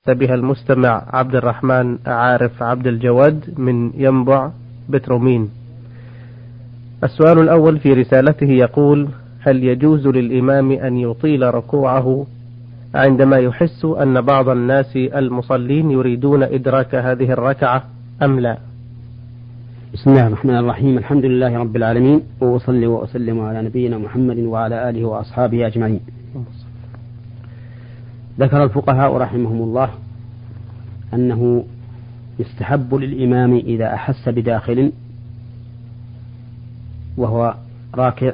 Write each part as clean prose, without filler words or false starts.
بها المستمع عبد الرحمن عارف عبد الجواد من ينبع بترومين. السؤال الأول في رسالته يقول: هل يجوز للإمام أن يطيل ركوعه عندما يحس أن بعض الناس المصلين يريدون إدراك هذه الركعة أم لا؟ بسم الله الرحمن الرحيم. الحمد لله رب العالمين، وأصلي وأسلم على نبينا محمد وعلى آله وأصحابه أجمعين. ذكر الفقهاء رحمهم الله أنه يستحب للإمام إذا أحس بداخل وهو راكع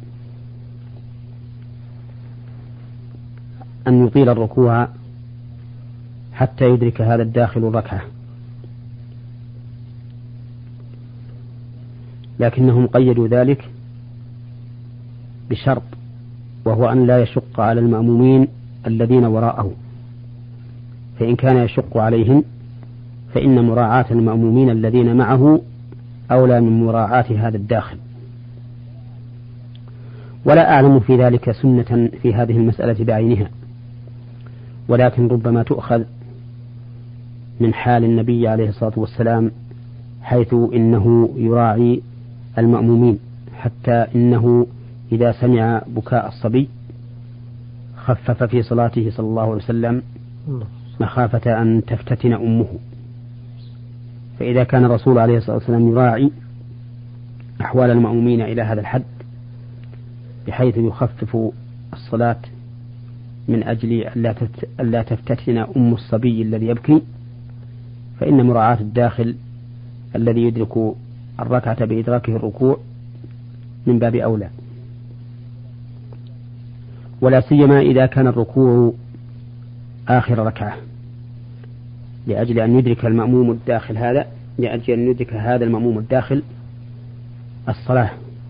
أن يطيل الركوع حتى يدرك هذا الداخل الركعة، لكنهم قيدوا ذلك بشرط، وهو أن لا يشق على المأمومين الذين وراءه، فإن كان يشق عليهم فإن مراعاة المأمومين الذين معه أولى من مراعاة هذا الداخل. ولا أعلم في ذلك سنة في هذه المسألة بعينها، ولكن ربما تؤخذ من حال النبي عليه الصلاة والسلام، حيث إنه يراعي المأمومين، حتى إنه إذا سمع بكاء الصبي خفف في صلاته صلى الله عليه وسلم مخافة أن تفتتن أمه. فإذا كان الرسول عليه الصلاة والسلام يراعي أحوال المأمومين إلى هذا الحد بحيث يخفف الصلاة من أجل ألا تفتتن أم الصبي الذي يبكي، فإن مراعاة الداخل الذي يدرك الركعة بإدراكه الركوع من باب أولى، ولا سيما إذا كان الركوع آخر ركعة، لأجل أن يدرك المأموم الداخل هذا، لأجل أن يدرك هذا المأموم الداخل الصلاة.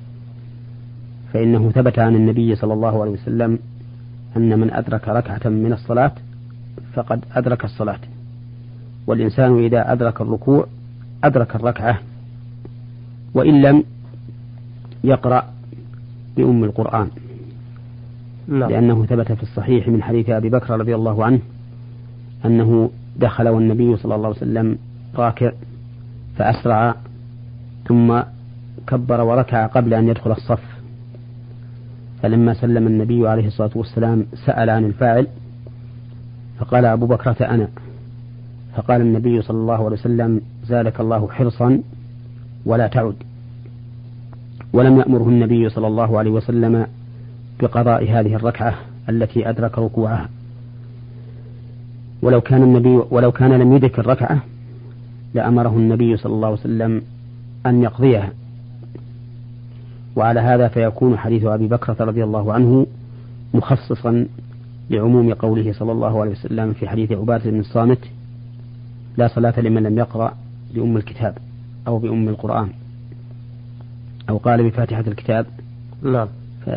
فإنه ثبت عن النبي صلى الله عليه وسلم أن من أدرك ركعة من الصلاة فقد أدرك الصلاة، والإنسان إذا أدرك الركوع أدرك الركعة، وإن لم يقرأ بأم القرآن. لأنه ثبت في الصحيح من حديث أبي بكر رضي الله عنه أنه دخل والنبي صلى الله عليه وسلم راكع فأسرع ثم كبر وركع قبل أن يدخل الصف، فلما سلم النبي عليه الصلاة والسلام سأل عن الفاعل فقال أبو بكرة أنا، فقال النبي صلى الله عليه وسلم زادك الله حرصا ولا تعد، ولم يأمره النبي صلى الله عليه وسلم بقضاء هذه الركعة التي أدرك ركوعها، ولو كان لم يدرك الركعة لأمره النبي صلى الله عليه وسلم أن يقضيها. وعلى هذا فيكون حديث أبي بكرة رضي الله عنه مخصصا لعموم قوله صلى الله عليه وسلم في حديث عبادة بن الصامت لا صلاة لمن لم يقرأ بأم الكتاب أو بأم القرآن، أو قال بفاتحة الكتاب. نعم.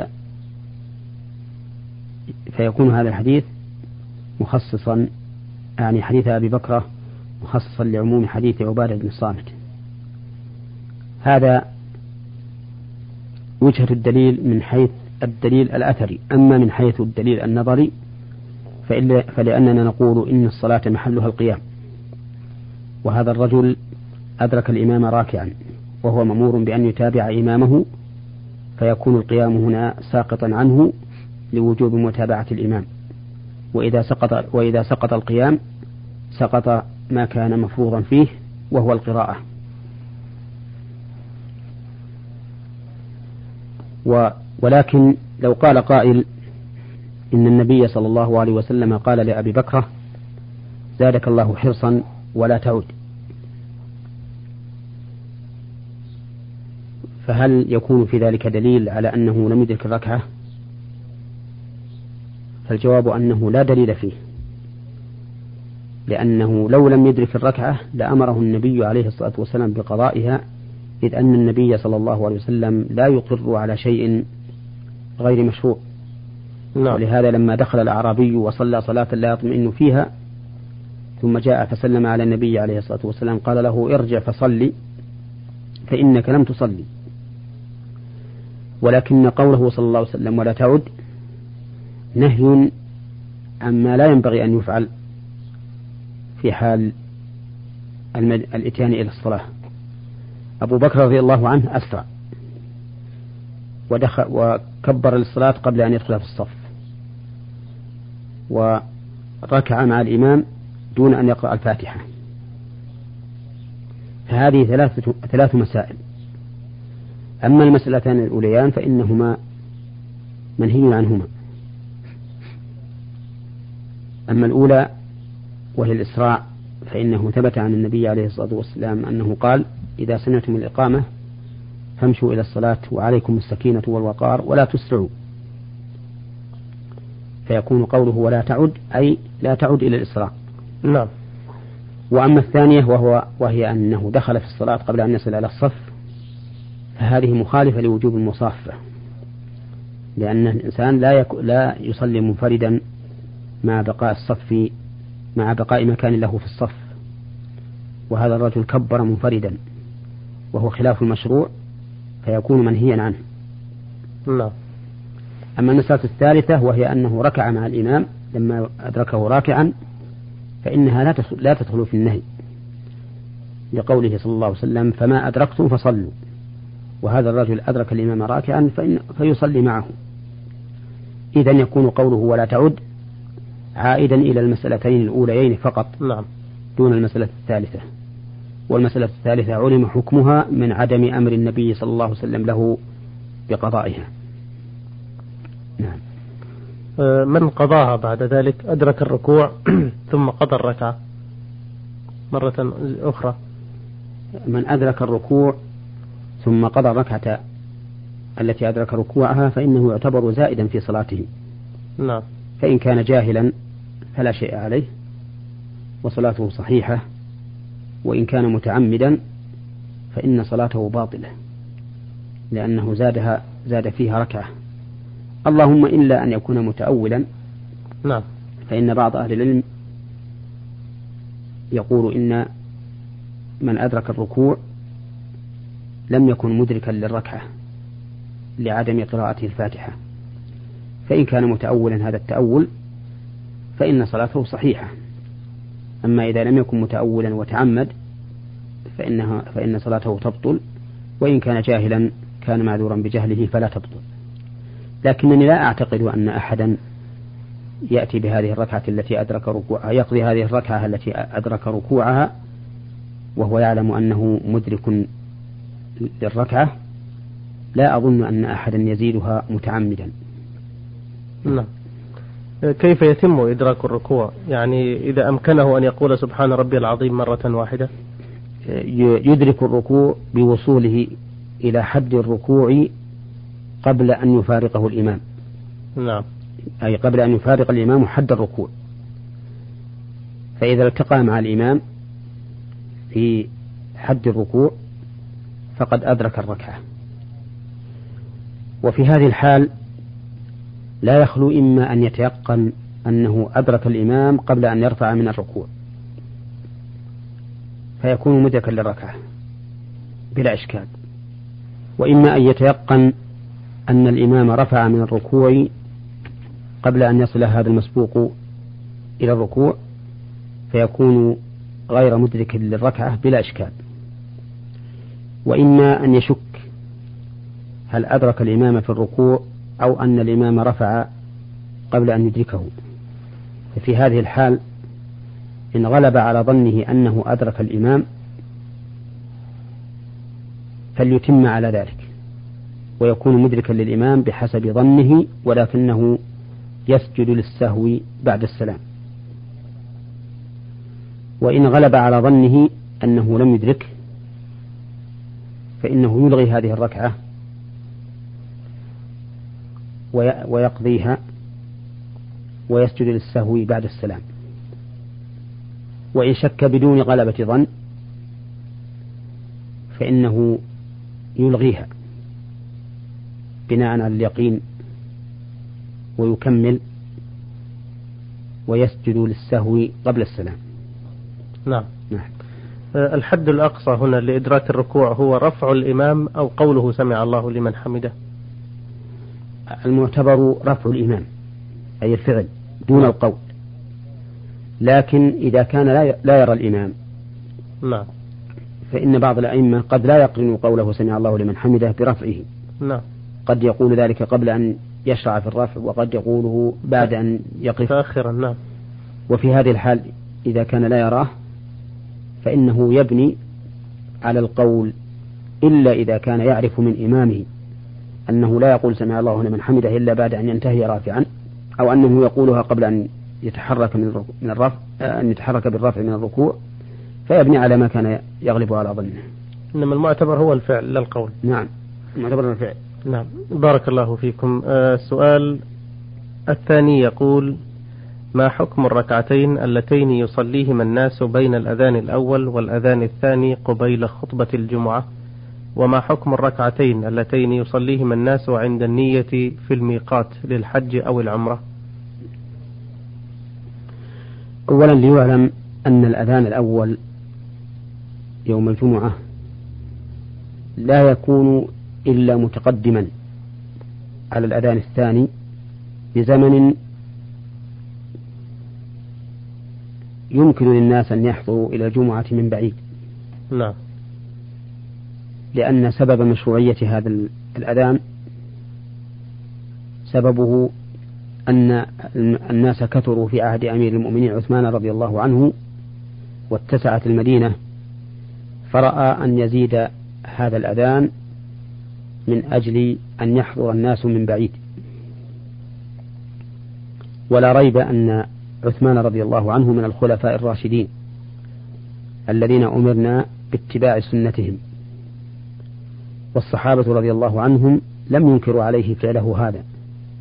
فيكون هذا الحديث مخصصا، يعني حديث أبي بكرة مخصصا لعموم حديث عبادة بن الصامت. هذا وجهة الدليل من حيث الدليل الأثري. أما من حيث الدليل النظري فلأننا نقول إن الصلاة محلها القيام، وهذا الرجل أدرك الإمام راكعا وهو مأمور بأن يتابع إمامه، فيكون القيام هنا ساقطا عنه لوجوب متابعة الإمام، وإذا سقط القيام سقط ما كان مفروضا فيه وهو القراءة. ولكن لو قال قائل إن النبي صلى الله عليه وسلم قال لأبي بكرة زادك الله حرصا ولا تعود، فهل يكون في ذلك دليل على أنه لم يدرك الركعة؟ فالجواب أنه لا دليل فيه، لأنه لو لم يدرك الركعة لأمره النبي عليه الصلاة والسلام بقضائها، إذ أن النبي صلى الله عليه وسلم لا يقر على شيء غير مشروع. ولهذا لما دخل الأعرابي وصلى صلاة لا يطمئن فيها ثم جاء فسلم على النبي عليه الصلاة والسلام قال له ارجع فصلي فإنك لم تصلي. ولكن قوله صلى الله عليه وسلم ولا تعد نهي عما لا ينبغي أن يفعل، في حال الإتيان إلى الصلاة. أبو بكر رضي الله عنه أسرع وكبر للصلاة قبل أن يدخل في الصف، وركع مع الإمام دون أن يقرأ الفاتحة. فهذه ثلاث مسائل. أما المسألتان الأوليان فإنهما منهي عنهما. أما الأولى وهي الإسراع فإنه ثبت عن النبي عليه الصلاة والسلام أنه قال: إذا سمعتم الإقامة فامشوا إلى الصلاة وعليكم السكينة والوقار ولا تسرعوا. فيكون قوله ولا تعد أي لا تعد إلى الإسراع. نعم. وأما الثانية وهي أنه دخل في الصلاة قبل أن يصل إلى الصف، فهذه مخالفة لوجوب المصافة، لأن الإنسان لا يصلي منفردا مع بقاء مكان له في الصف، وهذا الرجل كبر منفردا وهو خلاف المشروع فيكون منهيا عنه. نعم. أما المسألة الثالثة وهي أنه ركع مع الإمام لما أدركه راكعا، فإنها لا تدخل في النهي، لقوله صلى الله عليه وسلم: فما أدركتم فصلوا. وهذا الرجل أدرك الإمام راكعا فيصلي معه. إذن يكون قوله ولا تعد عائدا إلى المسألتين الأوليين فقط. نعم. دون المسألة الثالثة. والمسألة الثالثة علم حكمها من عدم أمر النبي صلى الله عليه وسلم له بقضائها. نعم. من قضاها بعد ذلك أدرك الركوع ثم قضى الركعة مرة أخرى. من أدرك الركوع ثم قضى الركعة التي أدرك ركوعها فإنه يعتبر زائدا في صلاته. نعم. فإن كان جاهلا فلا شيء عليه وصلاته صحيحة، وإن كان متعمدا فإن صلاته باطلة لأنه زاد فيها ركعة، اللهم إلا أن يكون متأولا. نعم. فإن بعض أهل العلم يقول إن من أدرك الركوع لم يكن مدركا للركعة لعدم قراءته الفاتحة، فإن كان متأولا هذا التأول فإن صلاته صحيحة. أما إذا لم يكن متأولا وتعمد فإن صلاته تبطل، وإن كان جاهلا كان معذورا بجهله فلا تبطل. لكنني لا أعتقد أن أحدا يأتي بهذه الركعة التي أدرك ركوعها يقضي هذه الركعة التي أدرك ركوعها وهو يعلم أنه مدرك للركعة. لا أظن أن أحدا يزيدها متعمدا. نعم. كيف يتم إدراك الركوع؟ يعني إذا أمكنه أن يقول سبحان ربي العظيم مرة واحدة؟ يدرك الركوع بوصوله إلى حد الركوع قبل أن يفارقه الإمام. نعم. أي قبل أن يفارق الإمام حد الركوع، فإذا التقى مع الإمام في حد الركوع فقد أدرك الركعة. وفي هذه الحال لا يخلو إما أن يتيقن أنه أدرك الإمام قبل أن يرفع من الركوع فيكون مدركا للركعة بلا إشكال، وإما أن يتيقن أن الإمام رفع من الركوع قبل أن يصل هذا المسبوق إلى الركوع فيكون غير مدرك للركعة بلا إشكال، وإما أن يشك هل أدرك الإمام في الركوع أو أن الإمام رفع قبل أن يدركه. ففي هذه الحال إن غلب على ظنه أنه أدرك الإمام فليتم على ذلك ويكون مدركا للإمام بحسب ظنه، ولكنه يسجد للسهو بعد السلام. وإن غلب على ظنه أنه لم يدرك فإنه يلغي هذه الركعة ويقضيها ويسجد للسهو بعد السلام. وإن شك بدون غلبة ظن فإنه يلغيها بناء على اليقين ويكمل ويسجد للسهو قبل السلام. نعم. الحد الأقصى هنا لإدراك الركوع هو رفع الإمام أو قوله سمع الله لمن حمده؟ المعتبر رفع الإمام أي الفعل دون القول. لكن إذا كان لا يرى الإمام نعم فإن بعض الأئمة قد لا يقرن قوله سمع الله لمن حمده برفعه. نعم. قد يقول ذلك قبل أن يشرع في الرفع، وقد يقوله بعد أن يقف متأخرا. نعم. وفي هذه الحال إذا كان لا يراه فإنه يبني على القول، إلا إذا كان يعرف من إمامه أنه لا يقول سمع الله لمن حمده إلا بعد أن ينتهي رافعا، أو أنه يقولها قبل أن يتحرك من الرفع، أن يتحرك بالرفع من الركوع، فيبني على ما كان يغلب على ظنه. إنما المعتبر هو الفعل لا القول. نعم، المعتبر الفعل. نعم. بارك الله فيكم. السؤال الثاني يقول: ما حكم الركعتين اللتين يصليهما الناس بين الأذان الأول والأذان الثاني قبيل خطبة الجمعة؟ وما حكم الركعتين اللتين يصليهما الناس عند النية في الميقات للحج أو العمرة؟ أولا ليعلم أن الأذان الأول يوم الجمعة لا يكون إلا متقدما على الأذان الثاني بزمن يمكن للناس أن يحضروا إلى الجمعة من بعيد. نعم. لأن سبب مشروعية هذا الأذان سببه أن الناس كثروا في عهد أمير المؤمنين عثمان رضي الله عنه، واتسعت المدينة، فرأى أن يزيد هذا الأذان من أجل أن يحضر الناس من بعيد. ولا ريب أن عثمان رضي الله عنه من الخلفاء الراشدين الذين أمرنا باتباع سنتهم، والصحابة رضي الله عنهم لم ينكروا عليه فعله هذا،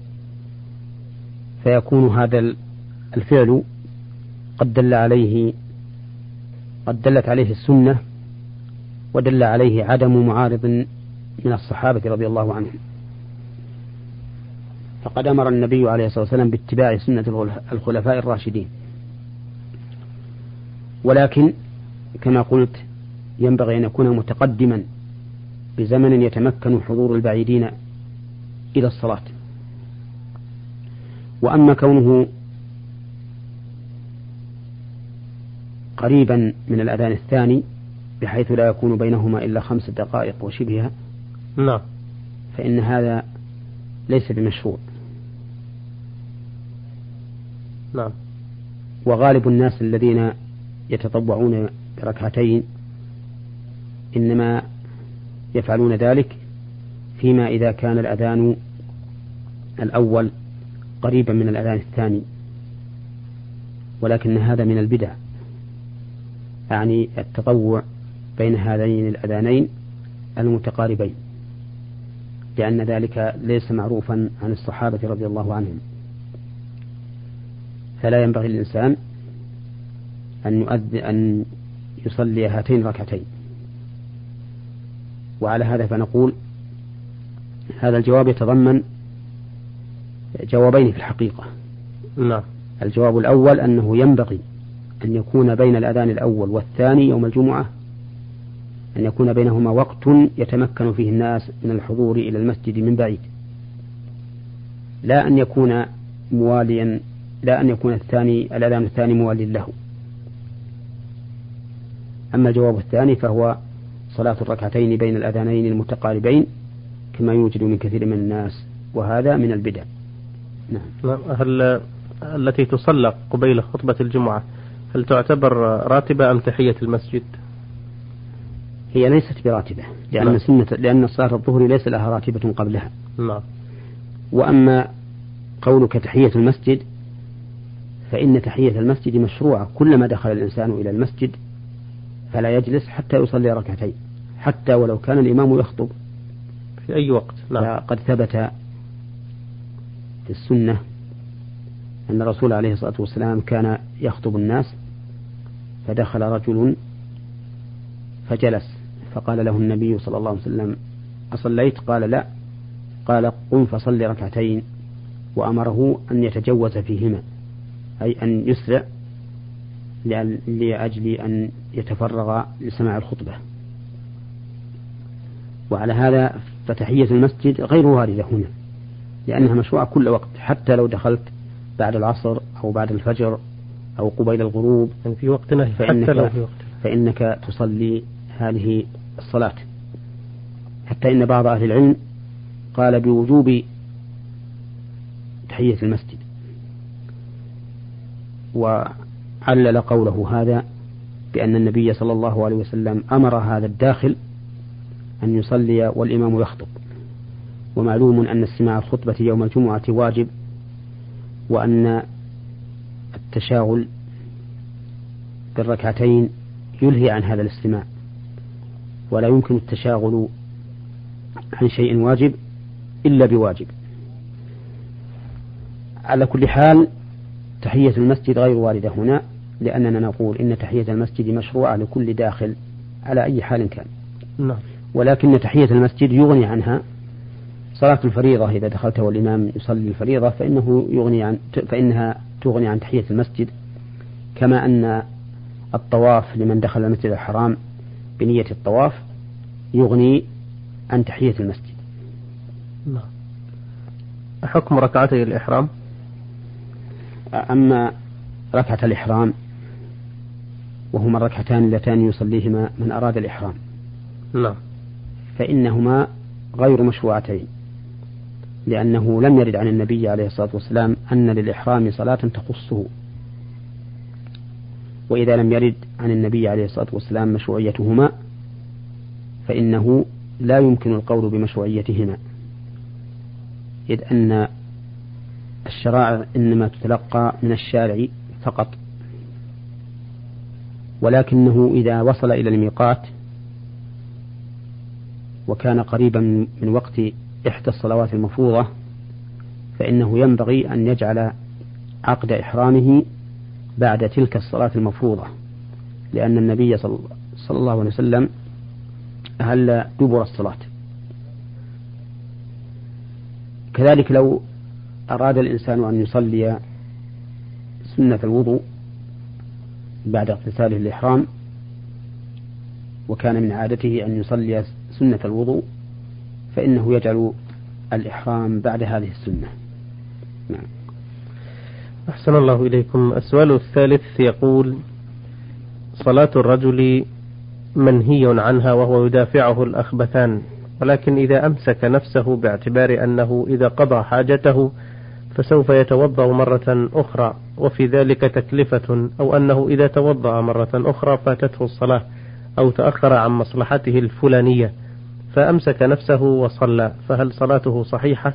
فيكون هذا الفعل قد دلت عليه السنة، ودل عليه عدم معارض من الصحابة رضي الله عنهم. فقد أمر النبي عليه الصلاة والسلام باتباع سنة الخلفاء الراشدين، ولكن كما قلت ينبغي أن يكون متقدما بزمن يتمكن حضور البعيدين إلى الصلاة. وأما كونه قريبا من الأذان الثاني بحيث لا يكون بينهما إلا 5 دقائق وشبهها، نعم، فإن هذا ليس بمشروع. نعم. وغالب الناس الذين يتطوعون بركعتين إنما يفعلون ذلك فيما إذا كان الأذان الأول قريبا من الأذان الثاني، ولكن هذا من البدع، يعني التطوع بين هذين الأذانين المتقاربين، لأن ذلك ليس معروفا عن الصحابة رضي الله عنهم. فلا ينبغي للإنسان أن يصلي هاتين ركعتين. وعلى هذا فنقول هذا الجواب يتضمن جوابين في الحقيقة. نعم. الجواب الأول أنه ينبغي أن يكون بين الأذان الأول والثاني يوم الجمعة أن يكون بينهما وقت يتمكن فيه الناس من الحضور إلى المسجد من بعيد، لا أن يكون مواليا، لا أن يكون الأذان الثاني موالي له. أما الجواب الثاني فهو صلاة الركعتين بين الأذانين المتقاربين كما يوجد من كثير من الناس، وهذا من البدع. نعم. هل التي تصلى قبيل خطبة الجمعة هل تعتبر راتبة أم تحية المسجد؟ هي ليست براتبة، لأن صلاة الظهر ليس لها راتبة قبلها. نعم. وأما قولك تحية المسجد فإن تحية المسجد مشروعة، كلما دخل الإنسان إلى المسجد فلا يجلس حتى يصلي ركعتين، حتى ولو كان الإمام يخطب في أي وقت. نعم. قد ثبت في السنة أن الرسول عليه الصلاة والسلام كان يخطب الناس، فدخل رجل فجلس، فقال له النبي صلى الله عليه وسلم: أصليت؟ قال: لا. قال: قم فصل ركعتين، وأمره أن يتجوز فيهما، أي أن يسرع لأجل أن يتفرغ لسماع الخطبة. وعلى هذا فتحية المسجد غير واردة هنا، لأنها مشروعة كل وقت، حتى لو دخلت بعد العصر أو بعد الفجر أو قبيل الغروب يعني في وقتنا حتى لو في وقتنا فإنك تصلي هذه الصلاة. حتى إن بعض أهل العلم قال بوجوب تحية المسجد، وعلل قوله هذا بأن النبي صلى الله عليه وسلم أمر هذا الداخل أن يصلي والإمام يخطب، ومعلوم أن استماع الخطبة يوم الجمعة واجب، وأن التشاغل بالركعتين يلهي عن هذا الاستماع، ولا يمكن التشاغل عن شيء واجب إلا بواجب. على كل حال تحية المسجد غير واردة هنا، لأننا نقول إن تحية المسجد مشروعة لكل داخل على أي حال كان. نعم. ولكن تحية المسجد يغني عنها صلاة الفريضة، إذا دخلت والإمام يصلي الفريضة فإنها تغني عن تحية المسجد، كما أن الطواف لمن دخل المسجد الحرام بنية الطواف يغني عن تحية المسجد. نعم. حكم ركعتي الإحرام؟ أما ركعة الإحرام وهما الركعتان اللتان يصليهما من أراد الإحرام، نعم، فإنهما غير مشروعتين، لأنه لم يرد عن النبي عليه الصلاة والسلام أن للإحرام صلاة تخصه. وإذا لم يرد عن النبي عليه الصلاة والسلام مشروعيتهما فإنه لا يمكن القول بمشروعيتهما، إذ أن الشرائع إنما تتلقى من الشارع فقط، ولكنه إذا وصل إلى الميقات وكان قريبا من وقت إحدى الصلوات المفروضة فإنه ينبغي أن يجعل عقد إحرامه بعد تلك الصلاة المفروضة، لأن النبي صلى الله عليه وسلم أهل دبر الصلاة. كذلك لو أراد الإنسان أن يصلي سنة الوضوء بعد اغتساله الإحرام، وكان من عادته أن يصلي سنة الوضوء، فإنه يجعل الإحرام بعد هذه السنة. نعم. أحسن الله إليكم. السؤال الثالث يقول: صلاة الرجل منهي عنها وهو يدافعه الأخبثان، ولكن إذا أمسك نفسه باعتبار أنه إذا قضى حاجته فسوف يتوضأ مرة أخرى وفي ذلك تكلفة، أو أنه إذا توضأ مرة أخرى فاتته الصلاة أو تأخر عن مصلحته الفلانية فأمسك نفسه وصلى، فهل صلاته صحيحة؟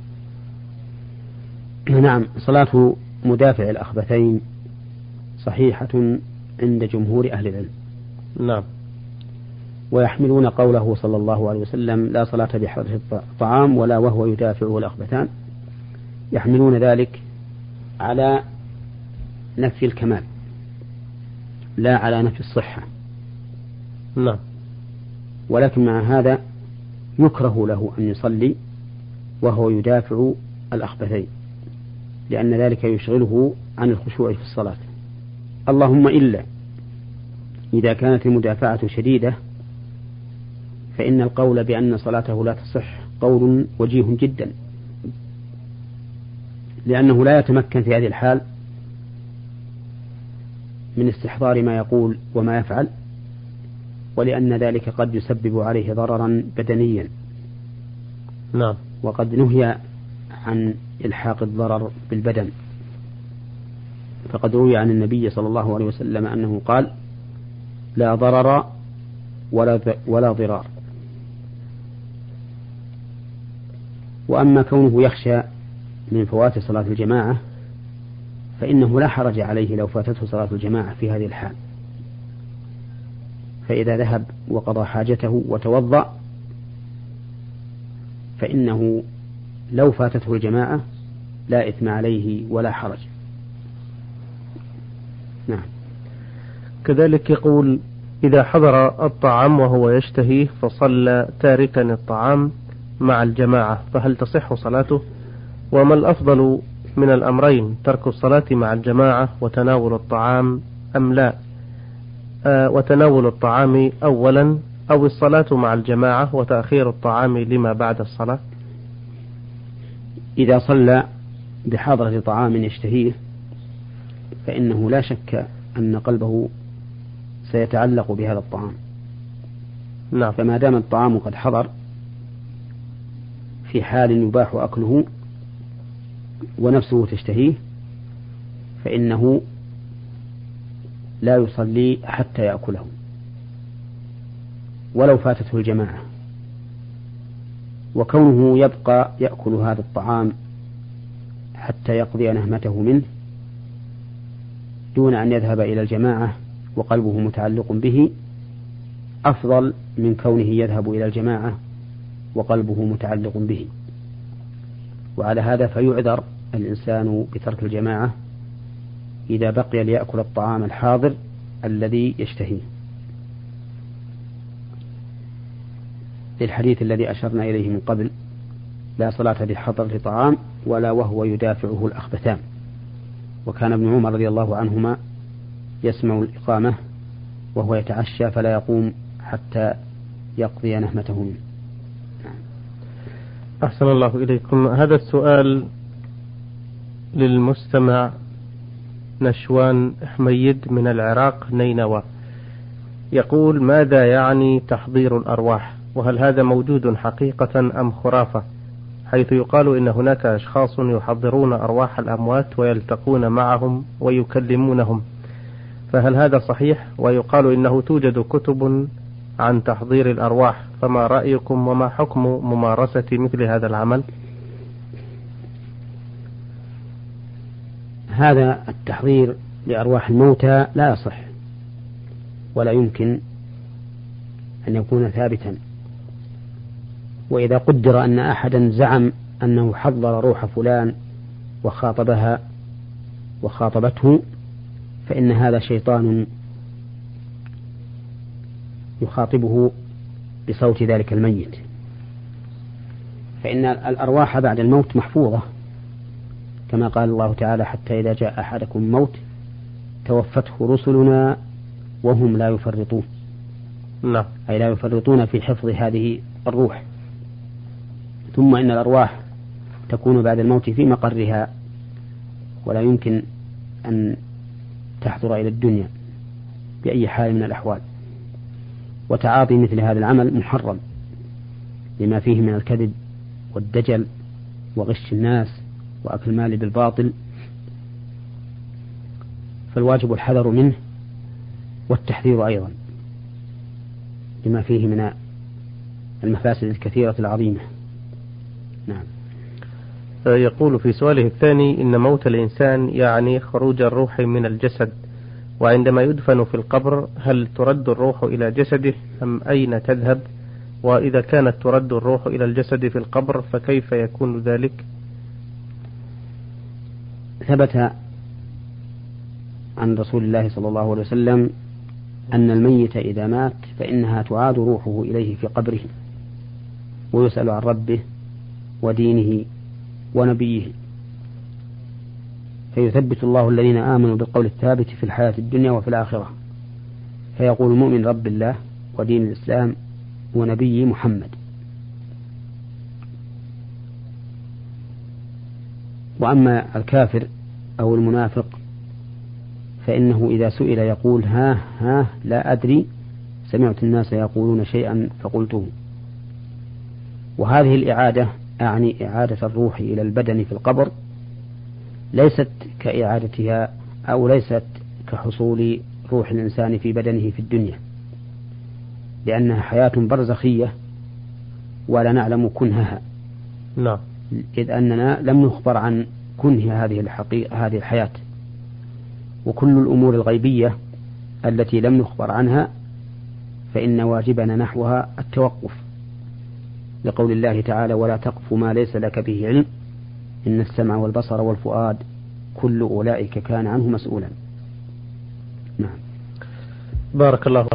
نعم، صلاة مدافع الأخبثين صحيحة عند جمهور أهل العلم. نعم. ويحملون قوله صلى الله عليه وسلم: لا صلاة بحضرة الطعام ولا وهو يدافعه الأخبثان، يحملون ذلك على نفي الكمال لا على نفي الصحة. نعم. ولكن مع هذا يكره له أن يصلي وهو يدافع الأخبثين، لأن ذلك يشغله عن الخشوع في الصلاة، اللهم إلا إذا كانت المدافعة شديدة، فإن القول بأن صلاته لا تصح قول وجيه جدا، لأنه لا يتمكن في هذه الحال من استحضار ما يقول وما يفعل، ولأن ذلك قد يسبب عليه ضررا بدنيا. نعم. وقد نهي عن إلحاق الضرر بالبدن، فقد روي عن النبي صلى الله عليه وسلم أنه قال: لا ضرر ولا ضرار. وأما كونه يخشى من فوات صلاة الجماعة فإنه لا حرج عليه لو فاتته صلاة الجماعة في هذه الحال، فإذا ذهب وقضى حاجته وتوضأ فإنه لو فاتته الجماعة لا إثم عليه ولا حرج. نعم. كذلك يقول: إذا حضر الطعام وهو يشتهيه فصلى تاركا الطعام مع الجماعة فهل تصح صلاته؟ وما الأفضل من الأمرين، ترك الصلاة مع الجماعة وتناول الطعام أم لا؟ وتناول الطعام أولا أو الصلاة مع الجماعة وتأخير الطعام لما بعد الصلاة؟ إذا صلى بحضرة طعام يشتهيه فإنه لا شك أن قلبه سيتعلق بهذا الطعام. نعم. فما دام الطعام قد حضر في حال يباح أكله ونفسه تشتهيه فإنه لا يصلي حتى يأكله ولو فاتته الجماعة. وكونه يبقى يأكل هذا الطعام حتى يقضي نهمته منه دون أن يذهب إلى الجماعة وقلبه متعلق به أفضل من كونه يذهب إلى الجماعة وقلبه متعلق به. وعلى هذا فيعذر الإنسان بترك الجماعة إذا بقي ليأكل الطعام الحاضر الذي يشتهيه، للحديث الذي أشرنا إليه من قبل: لا صلاة بحضرة طعام ولا وهو يدافعه الأخبثان. وكان ابن عمر رضي الله عنهما يسمع الإقامة وهو يتعشى فلا يقوم حتى يقضي نهمته منه. أحسن الله إليكم. هذا السؤال للمستمع نشوان حميد من العراق نينوى، يقول: ماذا يعني تحضير الأرواح؟ وهل هذا موجود حقيقة أم خرافة؟ حيث يقال إن هناك أشخاص يحضرون أرواح الأموات ويلتقون معهم ويكلمونهم، فهل هذا صحيح؟ ويقال إنه توجد كتب عن تحضير الأرواح، فما رأيكم وما حكم ممارسة مثل هذا العمل؟ هذا التحضير لأرواح الموتى لا يصح ولا يمكن أن يكون ثابتا. وإذا قدر أن أحدا زعم أنه حضر روح فلان وخاطبها وخاطبته فإن هذا شيطان يخاطبه بصوت ذلك الميت، فإن الأرواح بعد الموت محفوظة كما قال الله تعالى: حتى إذا جاء أحدكم الموت توفته رسلنا وهم لا يفرطون. لا. أي لا يفرطون في حفظ هذه الروح. ثم إن الأرواح تكون بعد الموت في مقرها ولا يمكن أن تحضر إلى الدنيا بأي حال من الأحوال. وتعاطي مثل هذا العمل محرم لما فيه من الكذب والدجل وغش الناس وأكل المال بالباطل، فالواجب الحذر منه والتحذير أيضا لما فيه من المفاسد الكثيرة العظيمة. نعم. يقول في سؤاله الثاني: إن موت الإنسان يعني خروج الروح من الجسد، وعندما يدفن في القبر هل ترد الروح إلى جسده أم أين تذهب؟ وإذا كانت ترد الروح إلى الجسد في القبر فكيف يكون ذلك؟ ثبت عن رسول الله صلى الله عليه وسلم أن الميت إذا مات فإنها تعاد روحه إليه في قبره ويسأل عن ربه ودينه ونبيه، فيثبت الله الذين آمنوا بالقول الثابت في الحياة الدنيا وفي الآخرة، فيقول المؤمن: رب الله ودين الإسلام ونبي محمد. وأما الكافر أو المنافق فإنه إذا سئل يقول: ها لا أدري، سمعت الناس يقولون شيئا فقلته. وهذه الإعادة أعني إعادة الروح إلى البدن في القبر ليست كإعادتها أو ليست كحصول روح الإنسان في بدنه في الدنيا، لأنها حياة برزخية ولا نعلم كنهها. لا. إذ أننا لم نخبر عن كنه هذه الحياة. وكل الأمور الغيبية التي لم نخبر عنها فإن واجبنا نحوها التوقف، لقول الله تعالى: ولا تقف ما ليس لك به علم إن السمع والبصر والفؤاد كل أولئك كان عنه مسؤولا. نعم. بارك الله